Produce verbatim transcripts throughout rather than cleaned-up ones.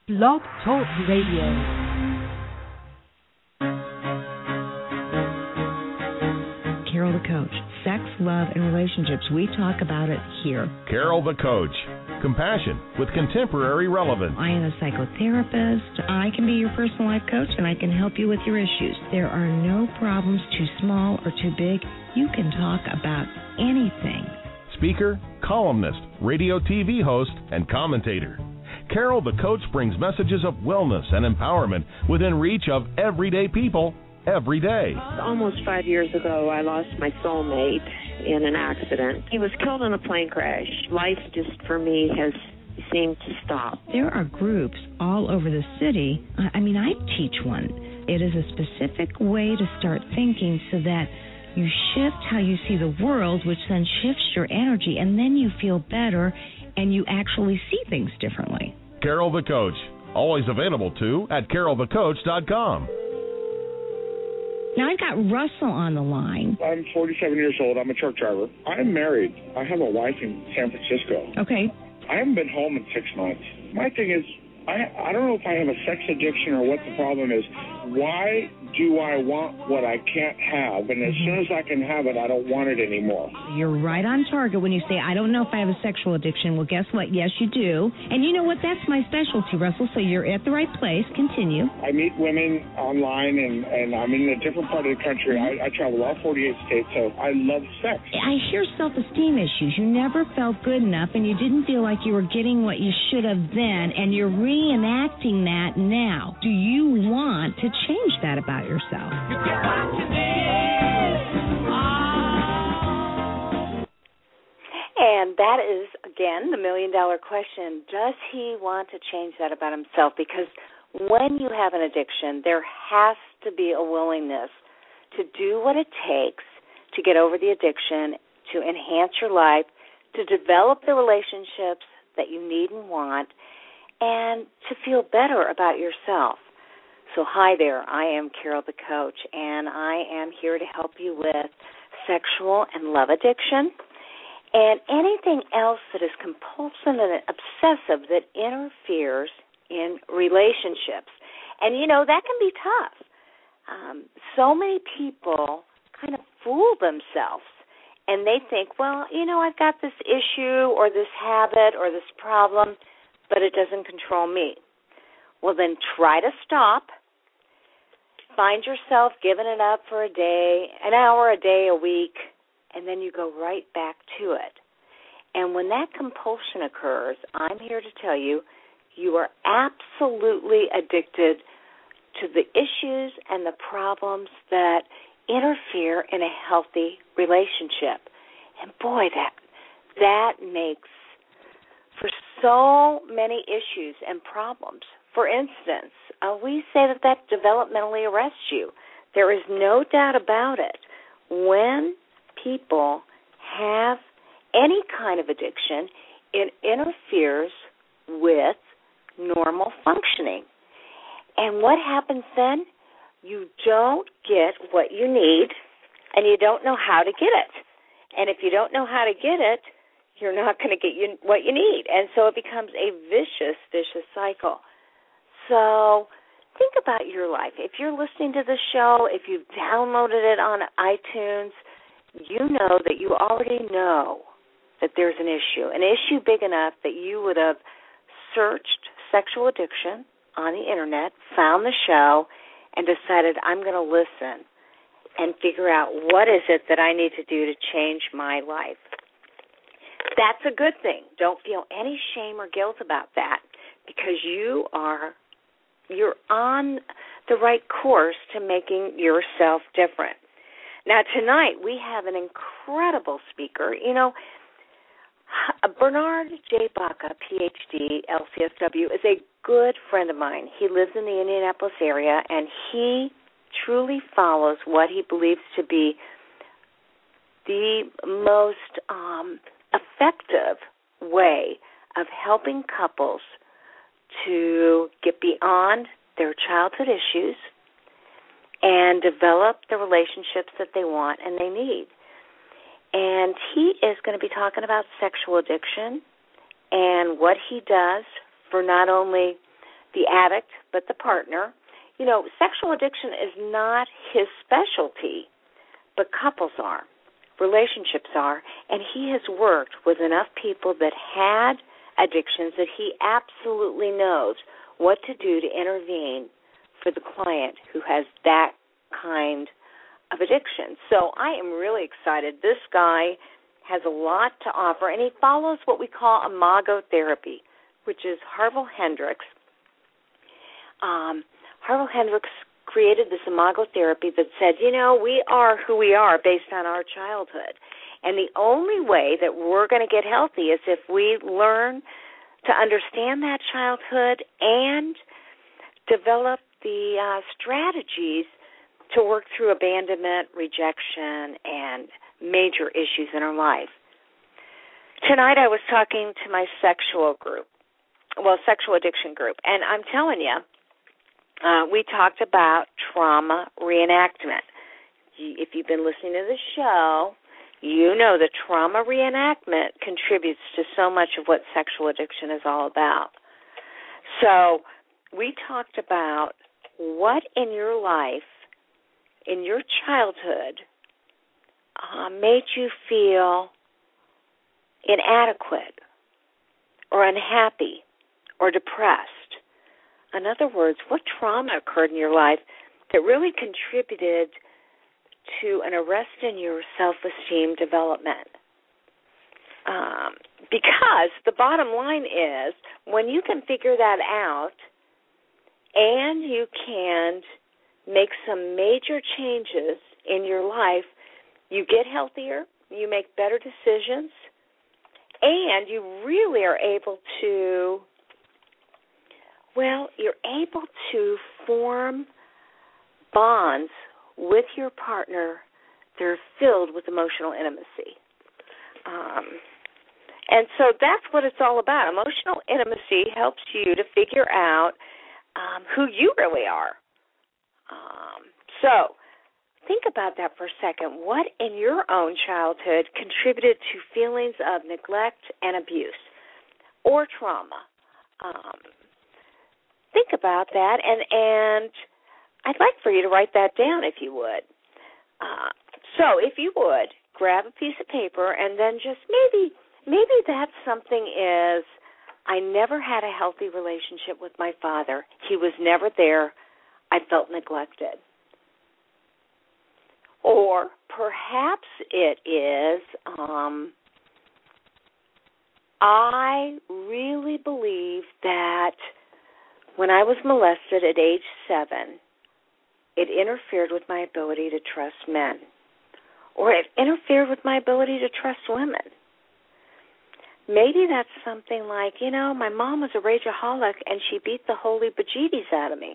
Blog Talk Radio. Carol the Coach. Sex, love, and relationships. We talk about it here. Carol the Coach. Compassion with contemporary relevance. I am a psychotherapist. I can be your personal life coach, and I can help you with your issues. There are no problems too small or too big. You can talk about anything. Speaker, columnist, radio T V host, and commentator. Carol the Coach brings messages of wellness and empowerment within reach of everyday people every day. Almost five years ago, I lost my soulmate in an accident. He was killed in a plane crash. Life just, for me, has seemed to stop. There are groups all over the city. I mean, I teach one. It is a specific way to start thinking so that you shift how you see the world, which then shifts your energy, and then you feel better and you actually see things differently. Carol the Coach, always available too at carol the coach dot com. Now, I've got Russell on the line. I'm forty-seven years old. I'm a truck driver. I'm married. I have a wife in San Francisco. Okay. I haven't been home in six months. My thing is, I I don't know if I have a sex addiction or what the problem is. Why do I want what I can't have? And as soon as I can have it, I don't want it anymore. You're right on target when you say, I don't know if I have a sexual addiction. Well, guess what? Yes, you do. And you know what? That's my specialty, Russell, so you're at the right place. Continue. I meet women online, and, and I'm in a different part of the country. I, I travel all forty-eight states, so I love sex. I hear self-esteem issues. You never felt good enough, and you didn't feel like you were getting what you should have then, and you're reenacting that now. Do you want to change that about yourself? You get what you need. Oh. And that is, again, the million-dollar question. Does he want to change that about himself? Because when you have an addiction, there has to be a willingness to do what it takes to get over the addiction, to enhance your life, to develop the relationships that you need and want, and to feel better about yourself. So hi there, I am Carol the Coach, and I am here to help you with sexual and love addiction and anything else that is compulsive and obsessive that interferes in relationships. And, you know, that can be tough. Um, so many people kind of fool themselves, and they think, well, you know, I've got this issue or this habit or this problem, but it doesn't control me. Well, then try to stop. Find yourself giving it up for a day, an hour a day, a week, and then you go right back to it. And when that compulsion occurs, I'm here to tell you, you are absolutely addicted to the issues and the problems that interfere in a healthy relationship. And boy, that that makes for so many issues and problems. For instance, uh, we say that that developmentally arrests you. There is no doubt about it. When people have any kind of addiction, it interferes with normal functioning. And what happens then? You don't get what you need, and you don't know how to get it. And if you don't know how to get it, you're not going to get you what you need. And so it becomes a vicious, vicious cycle. So think about your life. If you're listening to the show, if you've downloaded it on iTunes, you know that you already know that there's an issue, an issue big enough that you would have searched sexual addiction on the Internet, found the show, and decided I'm going to listen and figure out what is it that I need to do to change my life. That's a good thing. Don't feel any shame or guilt about that because you are you're on the right course to making yourself different. Now, tonight we have an incredible speaker. You know, Bernard J. Baca, P H D, L C S W, is a good friend of mine. He lives in the Indianapolis area, and he truly follows what he believes to be the most um, effective way of helping couples to get beyond their childhood issues and develop the relationships that they want and they need. And he is going to be talking about sexual addiction and what he does for not only the addict, but the partner. You know, sexual addiction is not his specialty, but couples are, relationships are, and he has worked with enough people that had addictions that he absolutely knows what to do to intervene for the client who has that kind of addiction. So I am really excited. This guy has a lot to offer, and he follows what we call imago therapy, which is Harville Hendrix. Um, Harville Hendrix created this imago therapy that said, you know, we are who we are based on our childhood. And the only way that we're going to get healthy is if we learn to understand that childhood and develop the uh, strategies to work through abandonment, rejection, and major issues in our life. Tonight I was talking to my sexual group, well, sexual addiction group, and I'm telling you, uh, we talked about trauma reenactment. If you've been listening to the show, you know that trauma reenactment contributes to so much of what sexual addiction is all about. So we talked about what in your life, in your childhood, uh, made you feel inadequate or unhappy or depressed. In other words, what trauma occurred in your life that really contributed to an arrest in your self-esteem development? Um, because the bottom line is, when you can figure that out and you can make some major changes in your life, you get healthier, you make better decisions, and you really are able to, well, you're able to form bonds with your partner that are filled with emotional intimacy. Um, and so that's what it's all about. Emotional intimacy helps you to figure out um, who you really are. Um, so think about that for a second. What in your own childhood contributed to feelings of neglect and abuse or trauma? Um, think about that, and, and I'd like for you to write that down if you would. Uh, so if you would, grab a piece of paper and then just maybe, maybe that something is, I never had a healthy relationship with my father. He was never there. I felt neglected. Or perhaps it is, um, I really believe that when I was molested at age seven, it interfered with my ability to trust men. Or it interfered with my ability to trust women. Maybe that's something like, you know, my mom was a rageaholic and she beat the holy bejeebies out of me.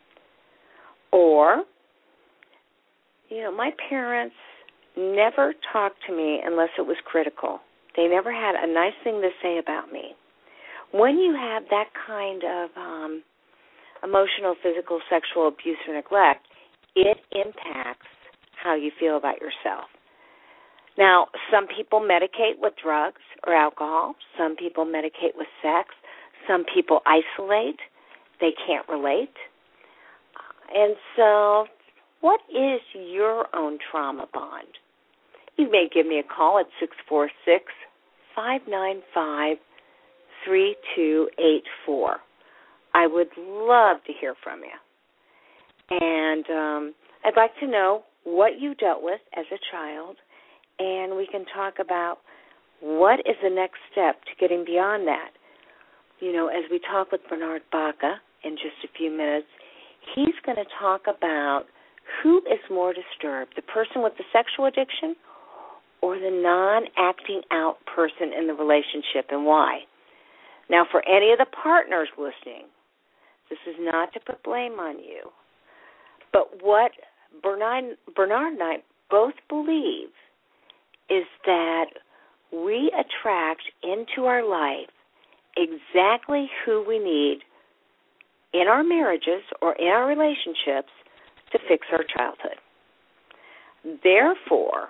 Or, you know, my parents never talked to me unless it was critical. They never had a nice thing to say about me. When you have that kind of um, emotional, physical, sexual abuse or neglect, it impacts how you feel about yourself. Now, some people medicate with drugs or alcohol. Some people medicate with sex. Some people isolate. They can't relate. And so, what is your own trauma bond? You may give me a call at six four six, five nine five, three two eight four. I would love to hear from you. And um, I'd like to know what you dealt with as a child, and we can talk about what is the next step to getting beyond that. You know, as we talk with Bernard Baca in just a few minutes, he's going to talk about who is more disturbed, the person with the sexual addiction or the non-acting out person in the relationship, and why. Now, for any of the partners listening, this is not to put blame on you, but what Bernard, Bernard and I both believe is that we attract into our life exactly who we need in our marriages or in our relationships to fix our childhood. Therefore,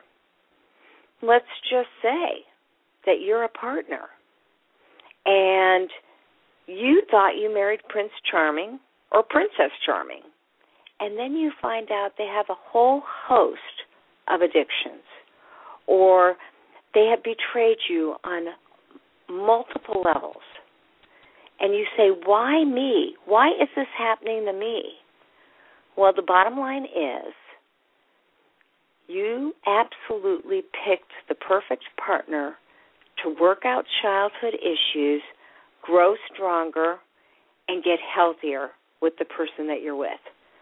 let's just say that you're a partner and you thought you married Prince Charming or Princess Charming, and then you find out they have a whole host of addictions, or they have betrayed you on multiple levels. And you say, why me? Why is this happening to me? Well, the bottom line is you absolutely picked the perfect partner to work out childhood issues, grow stronger, and get healthier with the person that you're with.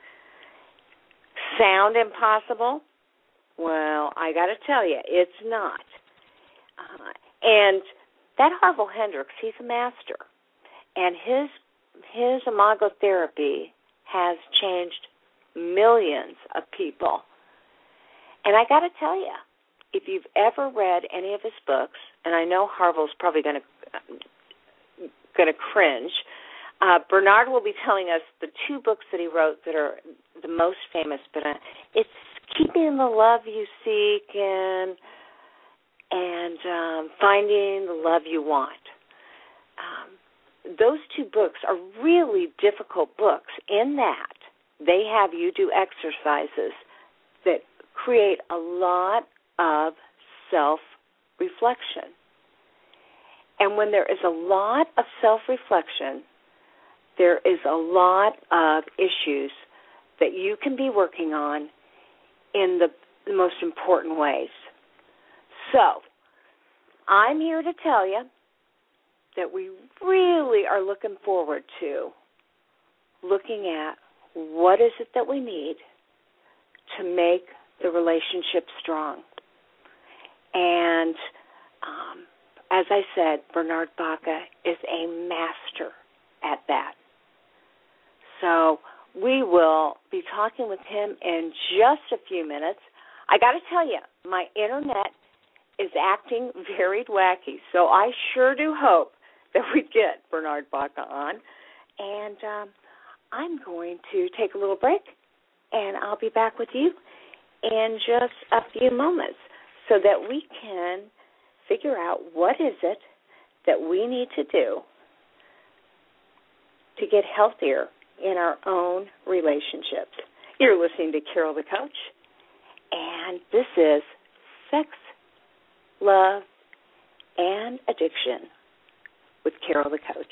Sound impossible? Well, I got to tell you, it's not. Uh, and that Harville Hendrix, he's a master. And his his imago therapy has changed millions of people. And I got to tell you, if you've ever read any of his books, and I know Harville's probably going to going to cringe, uh, Bernard will be telling us the two books that he wrote that are the most famous. But uh, it's Keeping the Love You Seek and and um, Finding the Love You Want. Um, those two books are really difficult books in that they have you do exercises that create a lot of self-reflection. And when there is a lot of self-reflection, there is a lot of issues that you can be working on in the, the most important ways. So, I'm here to tell you that we really are looking forward to looking at what is it that we need to make the relationship strong. And um, as I said, Bernard Baca is a master at that. So we will be talking with him in just a few minutes. I got to tell you, my internet is acting very wacky, so I sure do hope that we get Bernard Baca on. And um, I'm going to take a little break, and I'll be back with you in just a few moments so that we can figure out what is it that we need to do to get healthier in our own relationships. You're listening to Carol the Coach, and this is Sex, Love, and Addiction with Carol the Coach.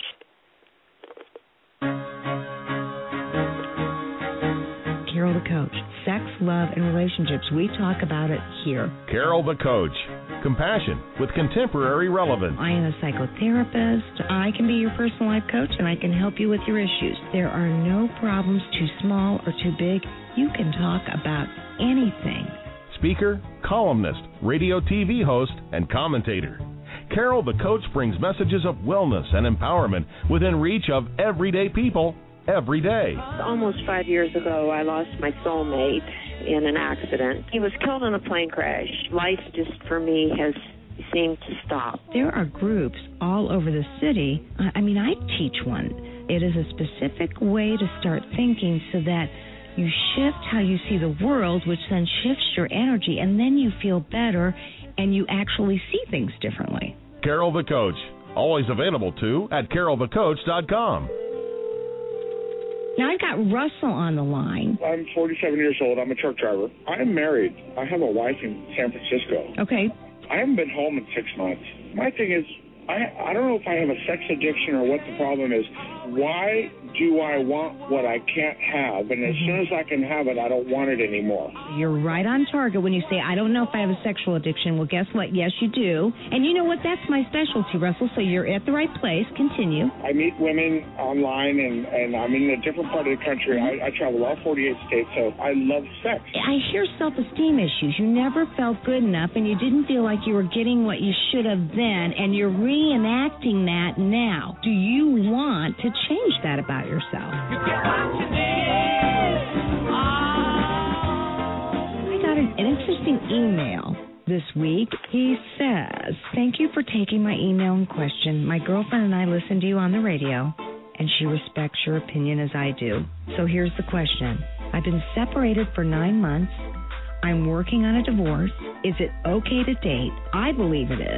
Carol the Coach. Sex, love, and relationships. We talk about it here. Carol the Coach. Compassion with contemporary relevance. I am a psychotherapist. I can be your personal life coach, and I can help you with your issues. There are no problems too small or too big. You can talk about anything. Speaker, columnist, radio T V host, and commentator. Carol the Coach brings messages of wellness and empowerment within reach of everyday people every day. Almost five years ago, I lost my soulmate in an accident. He was killed in a plane crash. Life just, for me, has seemed to stop. There are groups all over the city. I mean, I teach one. It is a specific way to start thinking so that you shift how you see the world, which then shifts your energy, and then you feel better and you actually see things differently. Carol the Coach, always available too at carol the coach dot com. Now, I've got Russell on the line. I'm forty-seven years old. I'm a truck driver. I'm married. I have a wife in San Francisco. Okay. I haven't been home in six months. My thing is, I, I don't know if I have a sex addiction or what the problem is. Why do I want what I can't have? And as soon as I can have it, I don't want it anymore. You're right on target when you say, I don't know if I have a sexual addiction. Well, guess what? Yes, you do. And you know what? That's my specialty, Russell, so you're at the right place. Continue. I meet women online, and, and I'm in a different part of the country. I, I travel all forty-eight states, so I love sex. I hear self-esteem issues. You never felt good enough, and you didn't feel like you were getting what you should have then, and you're reenacting that now. Do you want to change that about yourself? You get what you need. I got an interesting email this week. He says, thank you for taking my email in question. My girlfriend and I listen to you on the radio, and she respects your opinion as I do. So here's the question. I've been separated for nine months. I'm working on a divorce. Is it okay to date? I believe it is.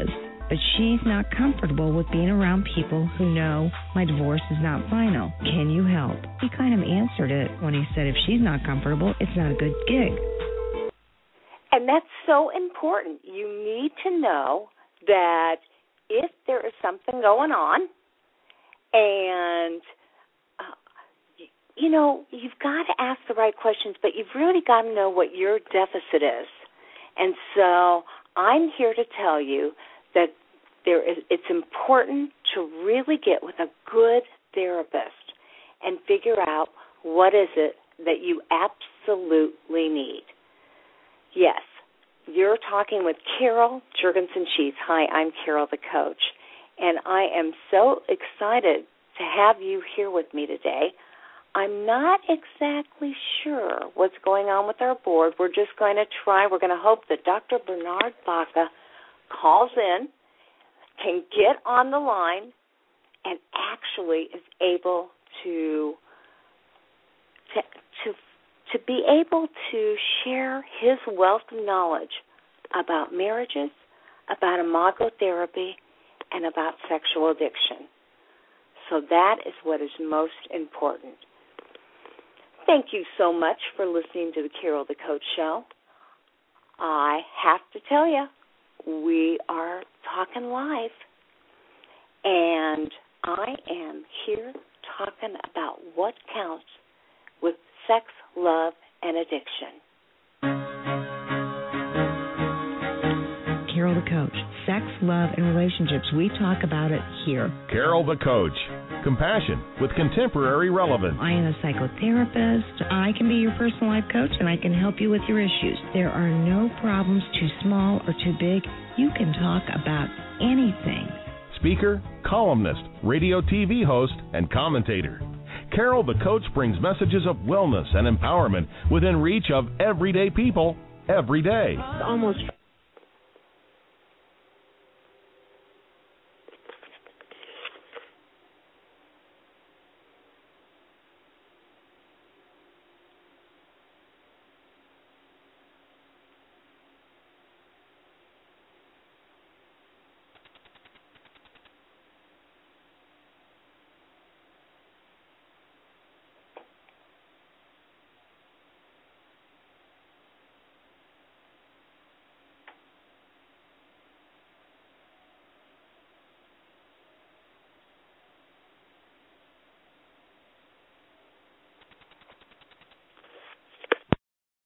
but she's not comfortable with being around people who know my divorce is not final. Can you help? He kind of answered it when he said if she's not comfortable, it's not a good gig. And that's so important. You need to know that if there is something going on and, uh, you know, you've got to ask the right questions, but you've really got to know what your deficit is. And so I'm here to tell you that there is, it's important to really get with a good therapist and figure out what is it that you absolutely need. Yes, you're talking with Carol Jurgensen-Sheets. Hi, I'm Carol the coach, and I am so excited to have you here with me today. I'm not exactly sure what's going on with our board. We're just going to try. We're going to hope that Doctor Bernard Baca calls in, can get on the line, and actually is able to to to to be able to share his wealth of knowledge about marriages, about imago therapy, and about sexual addiction. So that is what is most important. Thank you so much for listening to the Carol the Coach Show. I have to tell you, we are talking live, and I am here talking about what counts with sex, love, and addiction. Carol the Coach. Sex, love, and relationships. We talk about it here. Carol the Coach. Compassion with contemporary relevance. I am a psychotherapist. I can be your personal life coach, and I can help you with your issues. There are no problems too small or too big. You can talk about anything. Speaker, columnist, radio T V host, and commentator. Carol the Coach brings messages of wellness and empowerment within reach of everyday people every day. Almost